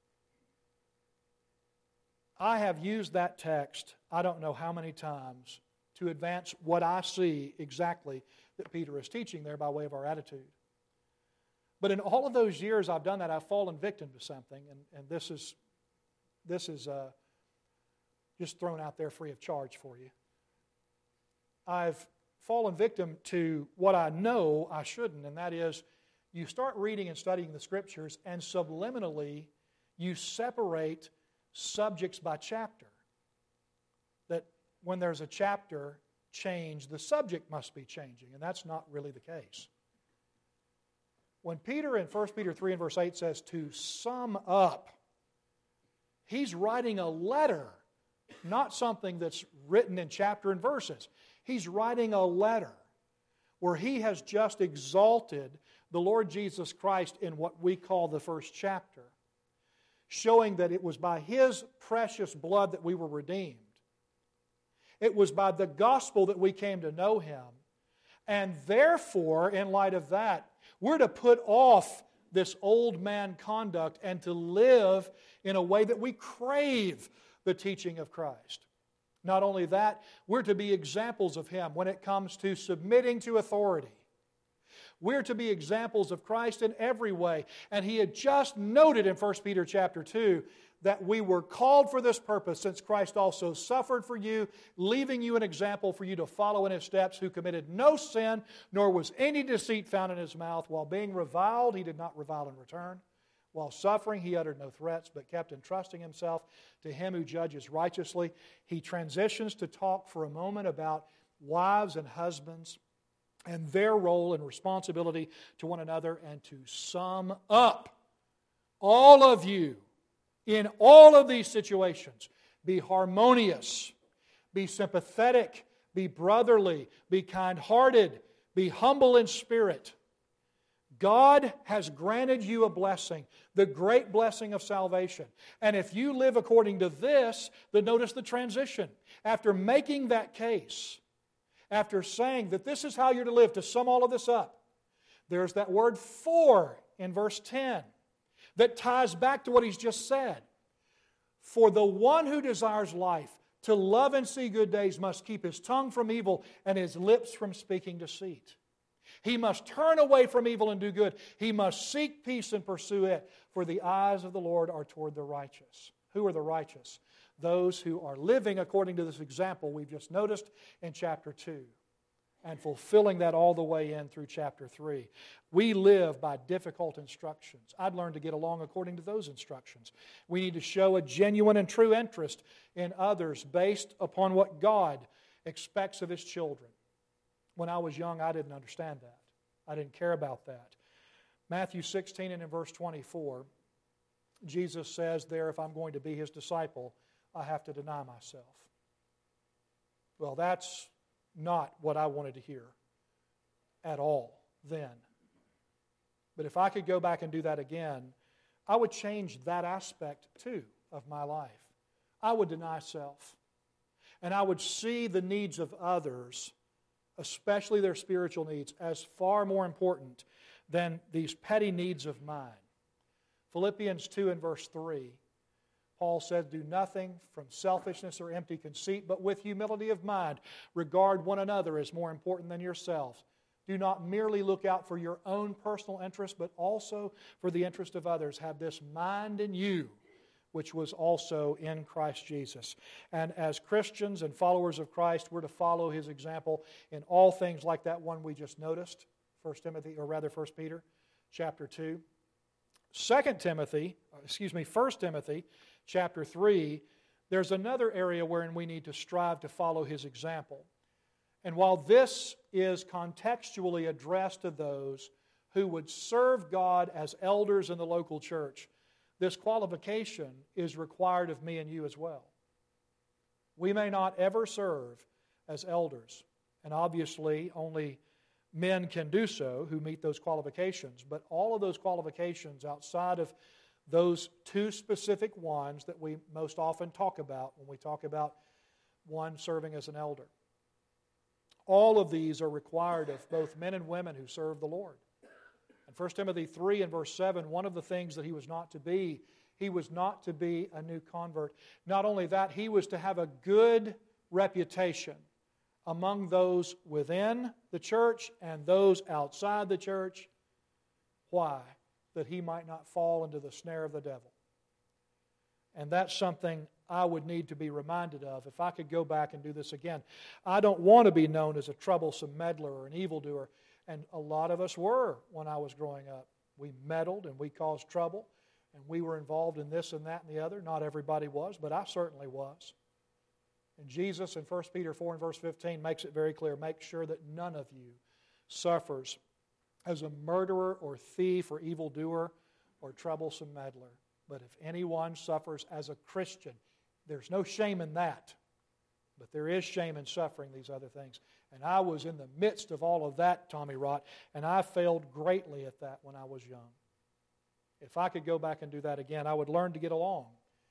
I have used that text, I don't know how many times, to advance what I see exactly that Peter is teaching there by way of our attitude. But in all of those years I've done that, I've fallen victim to something, and this is just thrown out there free of charge for you. I've fallen victim to what I know I shouldn't, and that is you start reading and studying the Scriptures, and subliminally you separate subjects by chapter. That when there's a chapter change, the subject must be changing, and that's not really the case. When Peter in 1 Peter 3 and verse 8 says to sum up, he's writing a letter, not something that's written in chapter and verses. He's writing a letter where he has just exalted the Lord Jesus Christ in what we call the first chapter, showing that it was by His precious blood that we were redeemed. It was by the gospel that we came to know Him. And therefore, in light of that, we're to put off this old man conduct and to live in a way that we crave the teaching of Christ. Not only that, we're to be examples of Him when it comes to submitting to authority. We're to be examples of Christ in every way. And he had just noted in 1 Peter chapter 2 that we were called for this purpose, since Christ also suffered for you, leaving you an example for you to follow in His steps, who committed no sin, nor was any deceit found in His mouth. While being reviled, He did not revile in return. While suffering, He uttered no threats, but kept entrusting Himself to Him who judges righteously. He transitions to talk for a moment about wives and husbands and their role and responsibility to one another, and to sum up, all of you, in all of these situations, be harmonious, be sympathetic, be brotherly, be kind-hearted, be humble in spirit. God has granted you a blessing, the great blessing of salvation. And if you live according to this, then notice the transition. After making that case, after saying that this is how you're to live, to sum all of this up, there's that word for in verse 10 that ties back to what he's just said. For the one who desires life, to love and see good days, must keep his tongue from evil and his lips from speaking deceit. He must turn away from evil and do good. He must seek peace and pursue it, for the eyes of the Lord are toward the righteous. Who are the righteous? Those who are living according to this example we've just noticed in chapter 2, and fulfilling that all the way in through chapter 3. We live by difficult instructions. I'd learn to get along according to those instructions. We need to show a genuine and true interest in others based upon what God expects of His children. When I was young, I didn't understand that. I didn't care about that. Matthew 16 and in verse 24, Jesus says there, if I'm going to be His disciple, I have to deny myself. Well, that's not what I wanted to hear at all then. But if I could go back and do that again, I would change that aspect too of my life. I would deny self. And I would see the needs of others, especially their spiritual needs, as far more important than these petty needs of mine. Philippians 2 and verse 3, Paul says, do nothing from selfishness or empty conceit, but with humility of mind. Regard one another as more important than yourselves. Do not merely look out for your own personal interest, but also for the interest of others. Have this mind in you, which was also in Christ Jesus. And as Christians and followers of Christ, we're to follow His example in all things like that one we just noticed, 1 Peter chapter 2. 1 Timothy chapter 3, there's another area wherein we need to strive to follow His example. And while this is contextually addressed to those who would serve God as elders in the local church, this qualification is required of me and you as well. We may not ever serve as elders, and obviously only men can do so who meet those qualifications, but all of those qualifications outside of those two specific ones that we most often talk about when we talk about one serving as an elder. All of these are required of both men and women who serve the Lord. In 1 Timothy 3 and verse 7, one of the things that he was not to be a new convert. Not only that, he was to have a good reputation among those within the church and those outside the church. Why? That he might not fall into the snare of the devil. And that's something I would need to be reminded of if I could go back and do this again. I don't want to be known as a troublesome meddler or an evildoer, and a lot of us were when I was growing up. We meddled and we caused trouble, and we were involved in this and that and the other. Not everybody was, but I certainly was. And Jesus in 1 Peter 4 and verse 15 makes it very clear, make sure that none of you suffers as a murderer or thief or evildoer or troublesome meddler. But if anyone suffers as a Christian, there's no shame in that. But there is shame in suffering these other things. And I was in the midst of all of that, Tommy Rott, and I failed greatly at that when I was young. If I could go back and do that again, I would learn to get along.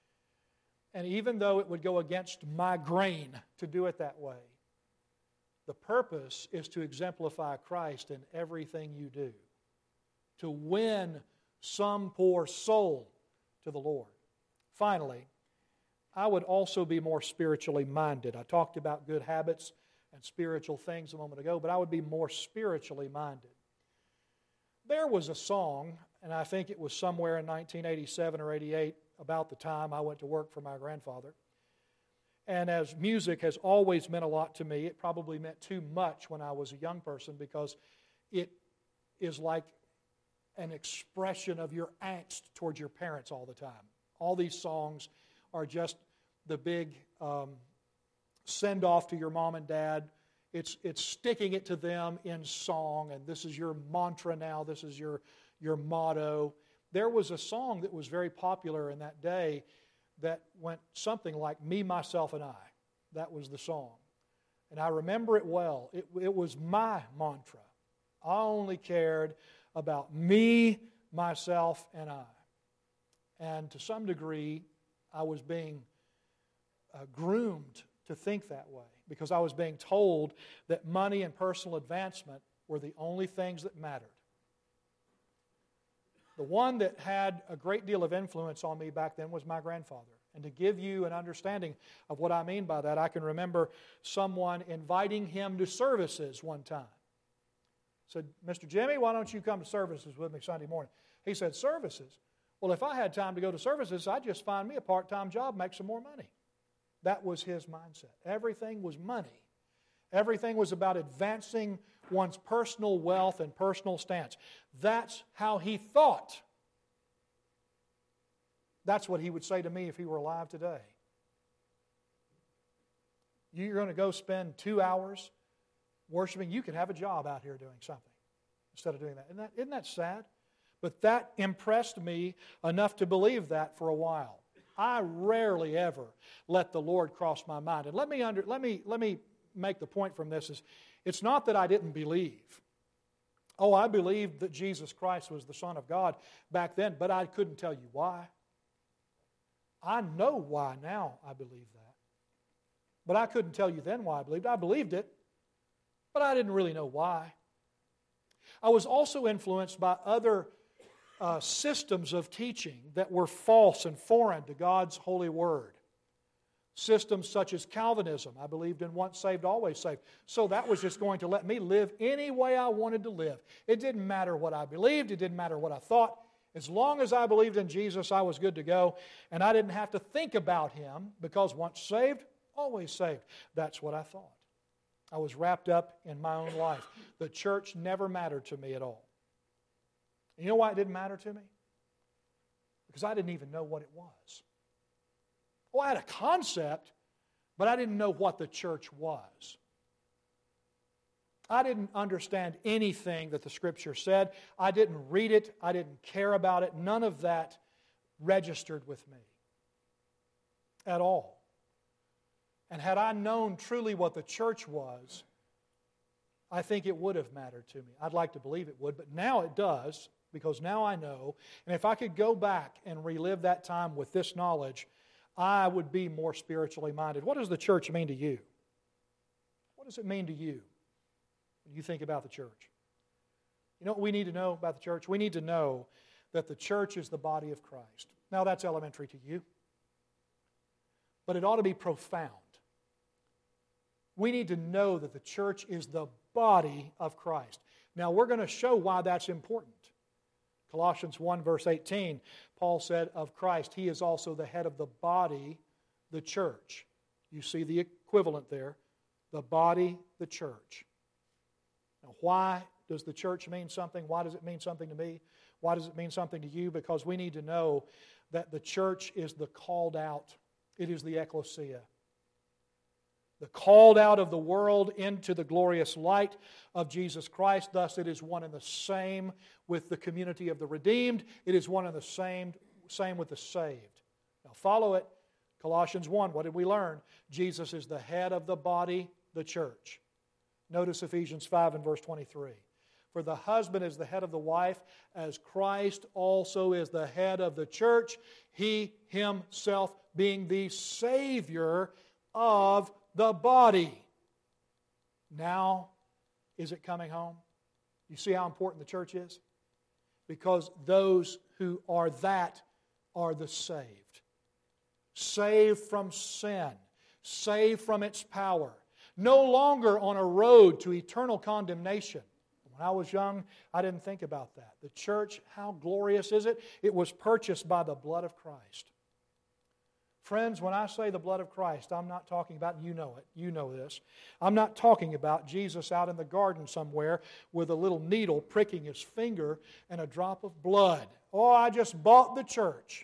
And even though it would go against my grain to do it that way, the purpose is to exemplify Christ in everything you do, to win some poor soul to the Lord. Finally, I would also be more spiritually minded. I talked about good habits and spiritual things a moment ago, but I would be more spiritually minded. There was a song, and I think it was somewhere in 1987 or 88, about the time I went to work for my grandfather. And as music has always meant a lot to me, it probably meant too much when I was a young person because it is like an expression of your angst towards your parents all the time. All these songs are just the big send-off to your mom and dad. It's sticking it to them in song, and this is your mantra now, this is your motto. There was a song that was very popular in that day that went something like, Me, Myself, and I. That was the song. And I remember it well. It was my mantra. I only cared about me, myself, and I. And to some degree, I was being groomed to think that way because I was being told that money and personal advancement were the only things that mattered. The one that had a great deal of influence on me back then was my grandfather. And to give you an understanding of what I mean by that, I can remember someone inviting him to services one time. Said, Mr. Jimmy, why don't you come to services with me Sunday morning? He said, services? Well, if I had time to go to services, I'd just find me a part-time job, make some more money. That was his mindset. Everything was money. Everything was about advancing one's personal wealth and personal stance. That's how he thought. That's what he would say to me if he were alive today. You're going to go spend 2 hours worshiping. You could have a job out here doing something instead of doing that. Isn't that sad? But that impressed me enough to believe that for a while. I rarely ever let the Lord cross my mind. And let me make the point from this is, it's not that I didn't believe. Oh, I believed that Jesus Christ was the Son of God back then, but I couldn't tell you why. I know why now I believe that. But I couldn't tell you then why I believed it. I believed it, but I didn't really know why. I was also influenced by other systems of teaching that were false and foreign to God's holy word. Systems such as Calvinism. I believed in once saved, always saved. So that was just going to let me live any way I wanted to live. It didn't matter what I believed. It didn't matter what I thought. As long as I believed in Jesus, I was good to go. And I didn't have to think about Him because once saved, always saved. That's what I thought. I was wrapped up in my own life. The church never mattered to me at all. And you know why it didn't matter to me? Because I didn't even know what it was. Oh, I had a concept, but I didn't know what the church was. I didn't understand anything that the Scripture said. I didn't read it. I didn't care about it. None of that registered with me at all. And had I known truly what the church was, I think it would have mattered to me. I'd like to believe it would, but now it does, because now I know. And if I could go back and relive that time with this knowledge, I would be more spiritually minded. What does the church mean to you? What does it mean to you when you think about the church? You know what we need to know about the church? We need to know that the church is the body of Christ. Now that's elementary to you, but it ought to be profound. We need to know that the church is the body of Christ. Now we're going to show why that's important. Colossians 1 verse 18, Paul said of Christ, He is also the head of the body, the church. You see the equivalent there. The body, the church. Now why does the church mean something? Why does it mean something to me? Why does it mean something to you? Because we need to know that the church is the called out. It is the ecclesia. The called out of the world into the glorious light of Jesus Christ. Thus it is one and the same with the community of the redeemed. It is one and the same with the saved. Now follow it. Colossians 1, what did we learn? Jesus is the head of the body, the church. Notice Ephesians 5 and verse 23. For the husband is the head of the wife, as Christ also is the head of the church, He Himself being the Savior of the body. Now, is it coming home? You see how important the church is? Because those who are that are the saved. Saved from sin. Saved from its power. No longer on a road to eternal condemnation. When I was young, I didn't think about that. The church, how glorious is it? It was purchased by the blood of Christ. Friends, when I say the blood of Christ, I'm not talking about, you know it, you know this. I'm not talking about Jesus out in the garden somewhere with a little needle pricking his finger and a drop of blood. Oh, I just bought the church.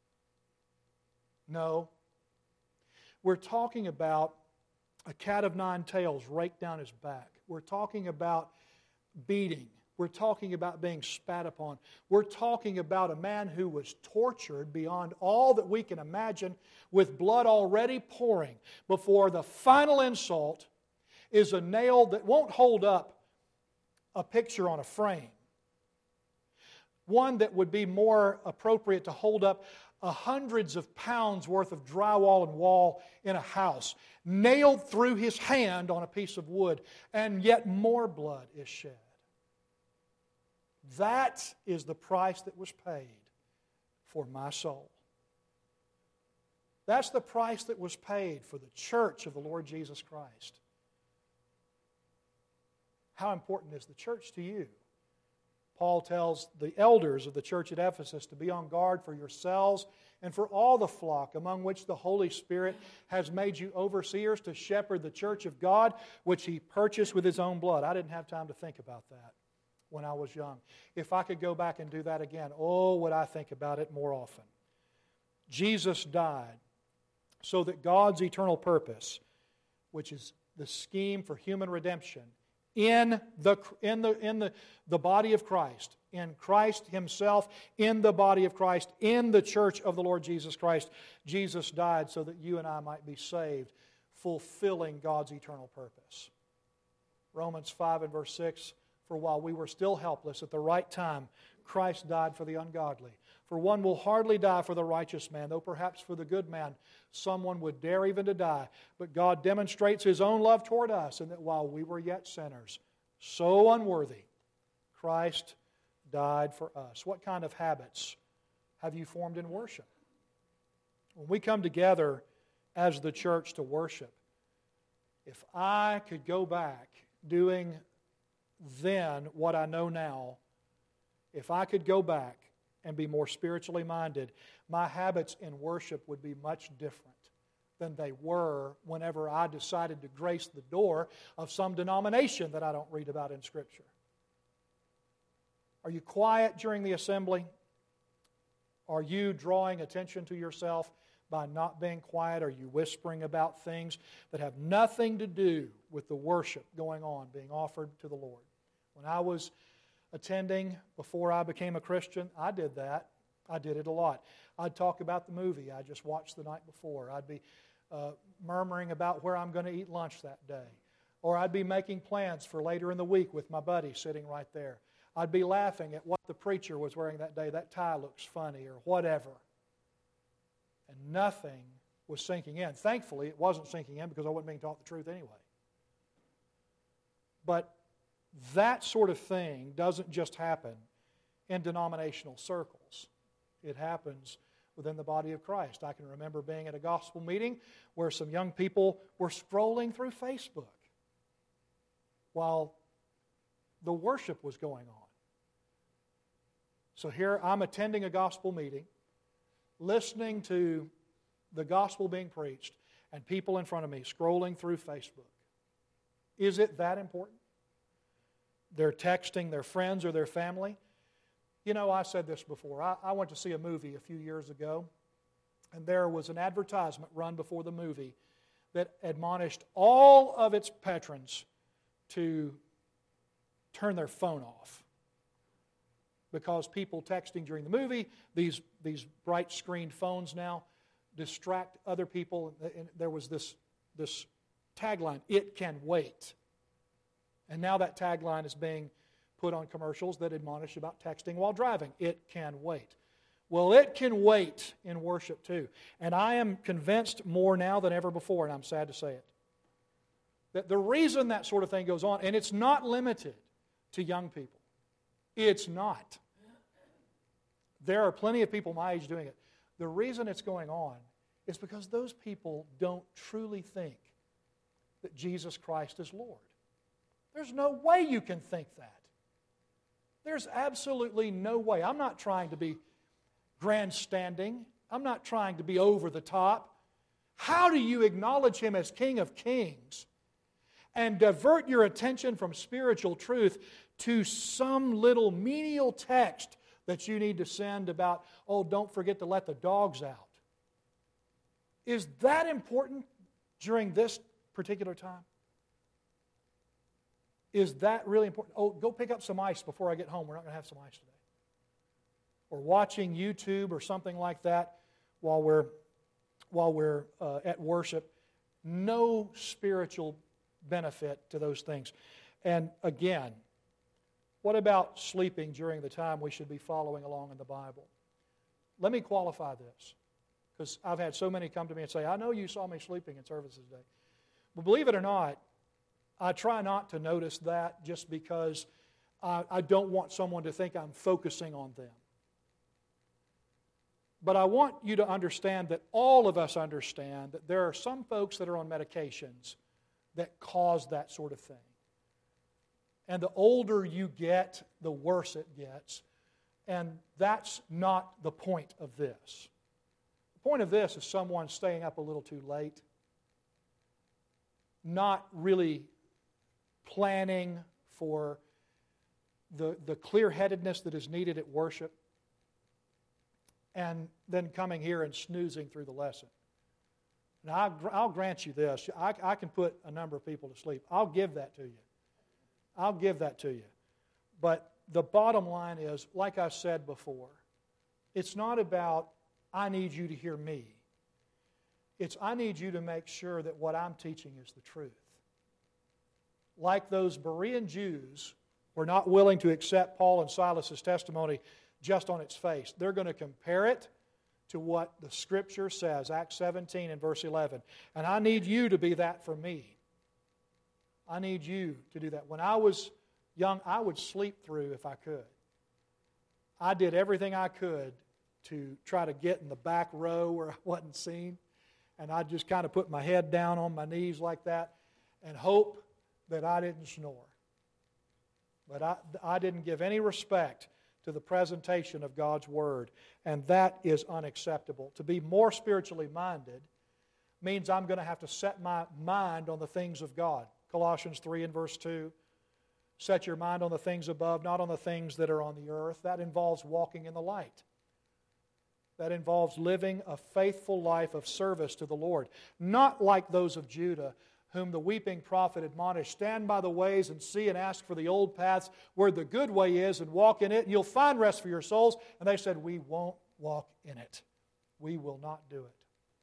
No. We're talking about a cat of nine tails raked down his back. We're talking about beating. We're talking about being spat upon. We're talking about a man who was tortured beyond all that we can imagine, with blood already pouring, before the final insult is a nail that won't hold up a picture on a frame. One that would be more appropriate to hold up hundreds of pounds worth of drywall and wall in a house, nailed through his hand on a piece of wood, and yet more blood is shed. That is the price that was paid for my soul. That's the price that was paid for the church of the Lord Jesus Christ. How important is the church to you? Paul tells the elders of the church at Ephesus to be on guard for yourselves and for all the flock among which the Holy Spirit has made you overseers to shepherd the church of God, which He purchased with His own blood. I didn't have time to think about that when I was young. If I could go back and do that again, oh, would I think about it more often. Jesus died so that God's eternal purpose, which is the scheme for human redemption, in the body of Christ, in Christ Himself, in the body of Christ, in the church of the Lord Jesus Christ, Jesus died so that you and I might be saved, fulfilling God's eternal purpose. Romans 5 and verse 6, for while we were still helpless, at the right time, Christ died for the ungodly. For one will hardly die for the righteous man, though perhaps for the good man someone would dare even to die. But God demonstrates His own love toward us, in that while we were yet sinners, so unworthy, Christ died for us. What kind of habits have you formed in worship? When we come together as the church to worship, if I could go back doing then what I know now, if I could go back and be more spiritually minded, my habits in worship would be much different than they were whenever I decided to grace the door of some denomination that I don't read about in Scripture. Are you quiet during the assembly? Are you drawing attention to yourself by not being quiet? Are you whispering about things that have nothing to do with the worship going on, being offered to the Lord? When I was attending before I became a Christian, I did that. I did it a lot. I'd talk about the movie I just watched the night before. I'd be murmuring about where I'm going to eat lunch that day. Or I'd be making plans for later in the week with my buddy sitting right there. I'd be laughing at what the preacher was wearing that day. That tie looks funny or whatever. And nothing was sinking in. Thankfully, it wasn't sinking in because I wasn't being taught the truth anyway. But that sort of thing doesn't just happen in denominational circles. It happens within the body of Christ. I can remember being at a gospel meeting where some young people were scrolling through Facebook while the worship was going on. So here I'm attending a gospel meeting, listening to the gospel being preached, and people in front of me scrolling through Facebook. Is it that important? They're texting their friends or their family. You know, I said this before. I went to see a movie a few years ago, and there was an advertisement run before the movie that admonished all of its patrons to turn their phone off. Because people texting during the movie, these bright screened phones now distract other people. And there was this tagline, "It can wait." And now that tagline is being put on commercials that admonish about texting while driving. It can wait. Well, it can wait in worship too. And I am convinced more now than ever before, and I'm sad to say it, that the reason that sort of thing goes on, and it's not limited to young people. It's not. There are plenty of people my age doing it. The reason it's going on is because those people don't truly think that Jesus Christ is Lord. There's no way you can think that. There's absolutely no way. I'm not trying to be grandstanding. I'm not trying to be over the top. How do you acknowledge Him as King of Kings and divert your attention from spiritual truth to some little menial text that you need to send about, oh, don't forget to let the dogs out? Is that important during this particular time? Is that really important? Oh, go pick up some ice before I get home. We're not going to have some ice today. Or watching YouTube or something like that while we're at worship. No spiritual benefit to those things. And again, what about sleeping during the time we should be following along in the Bible? Let me qualify this, because I've had so many come to me and say, I know you saw me sleeping in services today. But believe it or not, I try not to notice that just because I don't want someone to think I'm focusing on them. But I want you to understand that all of us understand that there are some folks that are on medications that cause that sort of thing. And the older you get, the worse it gets. And that's not the point of this. The point of this is someone staying up a little too late, not really planning for the clear-headedness that is needed at worship, and then coming here and snoozing through the lesson. Now, I'll grant you this. I can put a number of people to sleep. I'll give that to you. I'll give that to you. But the bottom line is, like I said before, it's not about, I need you to hear me. It's, I need you to make sure that what I'm teaching is the truth. Like those Berean Jews were not willing to accept Paul and Silas' testimony just on its face. They're going to compare it to what the Scripture says, Acts 17 and verse 11. And I need you to be that for me. I need you to do that. When I was young, I would sleep through if I could. I did everything I could to try to get in the back row where I wasn't seen. And I just kind of put my head down on my knees like that and hope that I didn't snore. But I didn't give any respect to the presentation of God's Word. And that is unacceptable. To be more spiritually minded means I'm going to have to set my mind on the things of God. Colossians 3 and verse 2. Set your mind on the things above, not on the things that are on the earth. That involves walking in the light. That involves living a faithful life of service to the Lord. Not like those of Judah, whom the weeping prophet admonished, stand by the ways and see and ask for the old paths where the good way is and walk in it, and you'll find rest for your souls. And they said, we won't walk in it. We will not do it.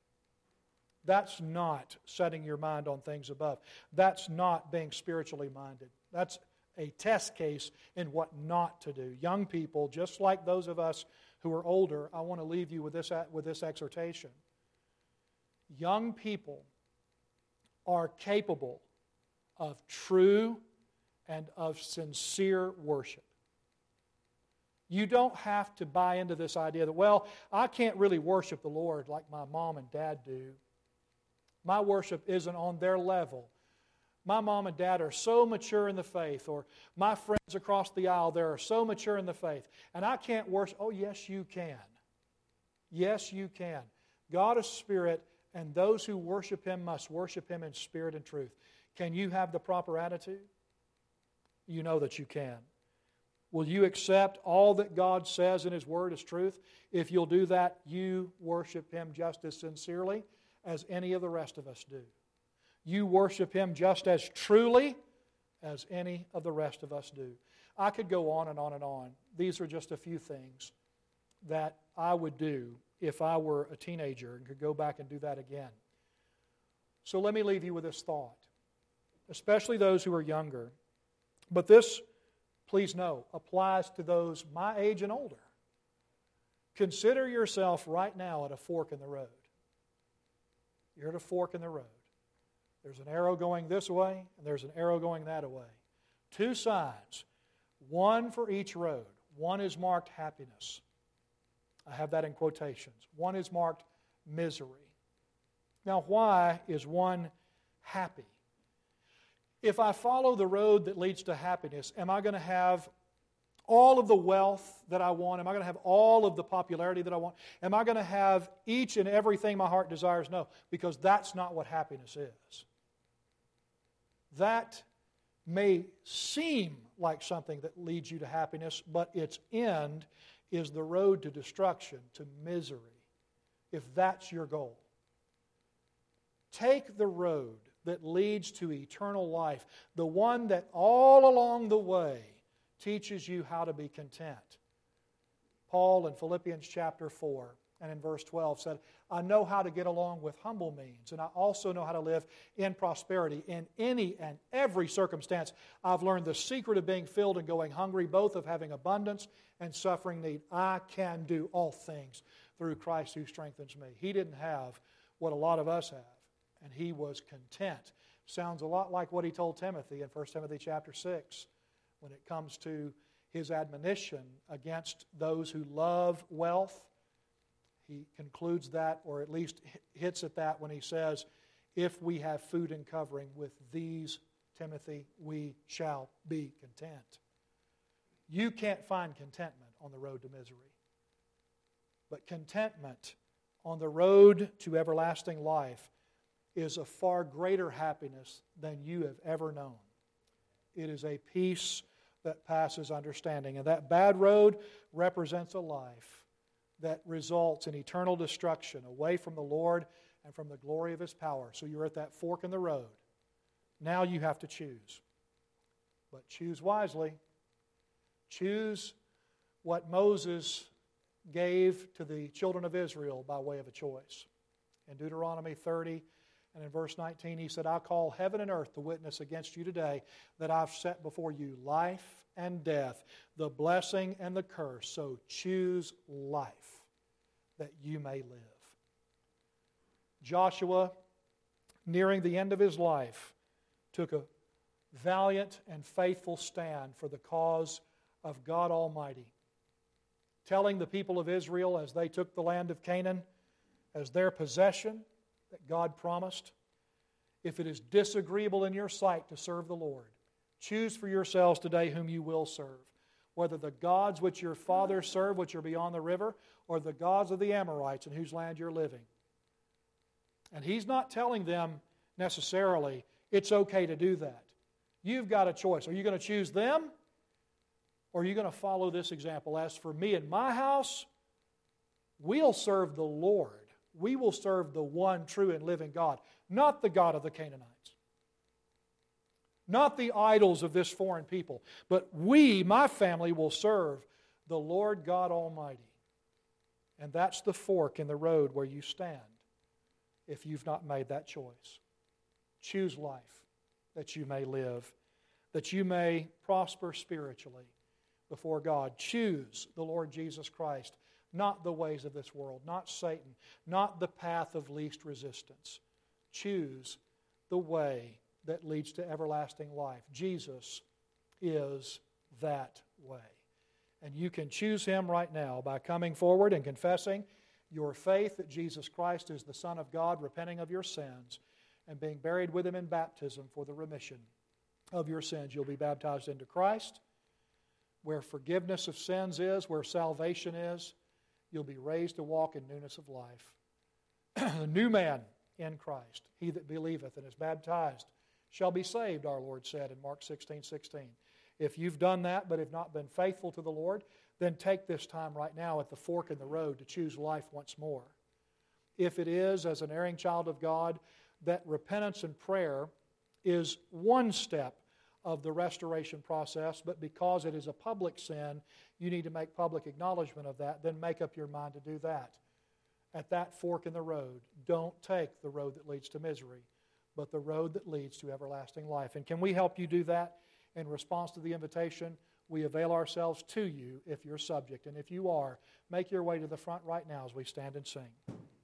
That's not setting your mind on things above. That's not being spiritually minded. That's a test case in what not to do. Young people, just like those of us who are older, I want to leave you with this exhortation. Young people are capable of true and of sincere worship. You don't have to buy into this idea that, well, I can't really worship the Lord like my mom and dad do. My worship isn't on their level. My mom and dad are so mature in the faith, or my friends across the aisle there are so mature in the faith, and I can't worship. Oh, yes, you can. Yes, you can. God is spirit, and those who worship Him must worship Him in spirit and truth. Can you have the proper attitude? You know that you can. Will you accept all that God says in His Word as truth? If you'll do that, you worship Him just as sincerely as any of the rest of us do. You worship Him just as truly as any of the rest of us do. I could go on and on and on. These are just a few things that I would do if I were a teenager and could go back and do that again. So let me leave you with this thought, especially those who are younger. But this, please know, applies to those my age and older. Consider yourself right now at a fork in the road. You're at a fork in the road. There's an arrow going this way, and there's an arrow going that way. Two signs, one for each road. One is marked happiness. I have that in quotations. One is marked misery. Now, why is one happy? If I follow the road that leads to happiness, am I going to have all of the wealth that I want? Am I going to have all of the popularity that I want? Am I going to have each and everything my heart desires? No, because that's not what happiness is. That may seem like something that leads you to happiness, but its end is the road to destruction, to misery, if that's your goal. Take the road that leads to eternal life, the one that all along the way teaches you how to be content. Paul in Philippians chapter 4 and in verse 12 said, I know how to get along with humble means, and I also know how to live in prosperity. In any and every circumstance, I've learned the secret of being filled and going hungry, both of having abundance and suffering need. I can do all things through Christ who strengthens me. He didn't have what a lot of us have, and he was content. Sounds a lot like what he told Timothy in 1 Timothy chapter 6 when it comes to his admonition against those who love wealth. He concludes that, or at least hits at that when he says, if we have food and covering, with these, Timothy, we shall be content. You can't find contentment on the road to misery. But contentment on the road to everlasting life is a far greater happiness than you have ever known. It is a peace that passes understanding. And that bad road represents a life that results in eternal destruction away from the Lord and from the glory of His power. So you're at that fork in the road. Now you have to choose. But choose wisely. Choose what Moses gave to the children of Israel by way of a choice. In Deuteronomy 30 and in verse 19, he said, I call heaven and earth to witness against you today that I've set before you life and death, the blessing and the curse. So choose life that you may live. Joshua, nearing the end of his life, took a valiant and faithful stand for the cause of God Almighty. telling the people of Israel as they took the land of Canaan as their possession that God promised, if it is disagreeable in your sight to serve the Lord, choose for yourselves today whom you will serve, whether the gods which your fathers served, which are beyond the river, or the gods of the Amorites in whose land you're living. And He's not telling them necessarily it's okay to do that. You've got a choice. Are you going to choose them, or are you going to follow this example? As for me and my house, we'll serve the Lord. We will serve the one true and living God, not the God of the Canaanites, not the idols of this foreign people, but we, my family, will serve the Lord God Almighty. And that's the fork in the road where you stand if you've not made that choice. Choose life that you may live, that you may prosper spiritually before God. Choose the Lord Jesus Christ, not the ways of this world, not Satan, not the path of least resistance. Choose the way that leads to everlasting life. Jesus is that way. And you can choose Him right now by coming forward and confessing your faith that Jesus Christ is the Son of God, repenting of your sins, and being buried with Him in baptism for the remission of your sins. You'll be baptized into Christ. Where forgiveness of sins is, where salvation is, you'll be raised to walk in newness of life. The new man in Christ, he that believeth and is baptized, shall be saved, our Lord said in Mark 16:16. If you've done that but have not been faithful to the Lord, then take this time right now at the fork in the road to choose life once more. If it is, as an erring child of God, that repentance and prayer is one step of the restoration process, but because it is a public sin, you need to make public acknowledgement of that, then make up your mind to do that. At that fork in the road, don't take the road that leads to misery, but the road that leads to everlasting life. And can we help you do that? In response to the invitation, we avail ourselves to you if you're subject. And if you are, make your way to the front right now as we stand and sing.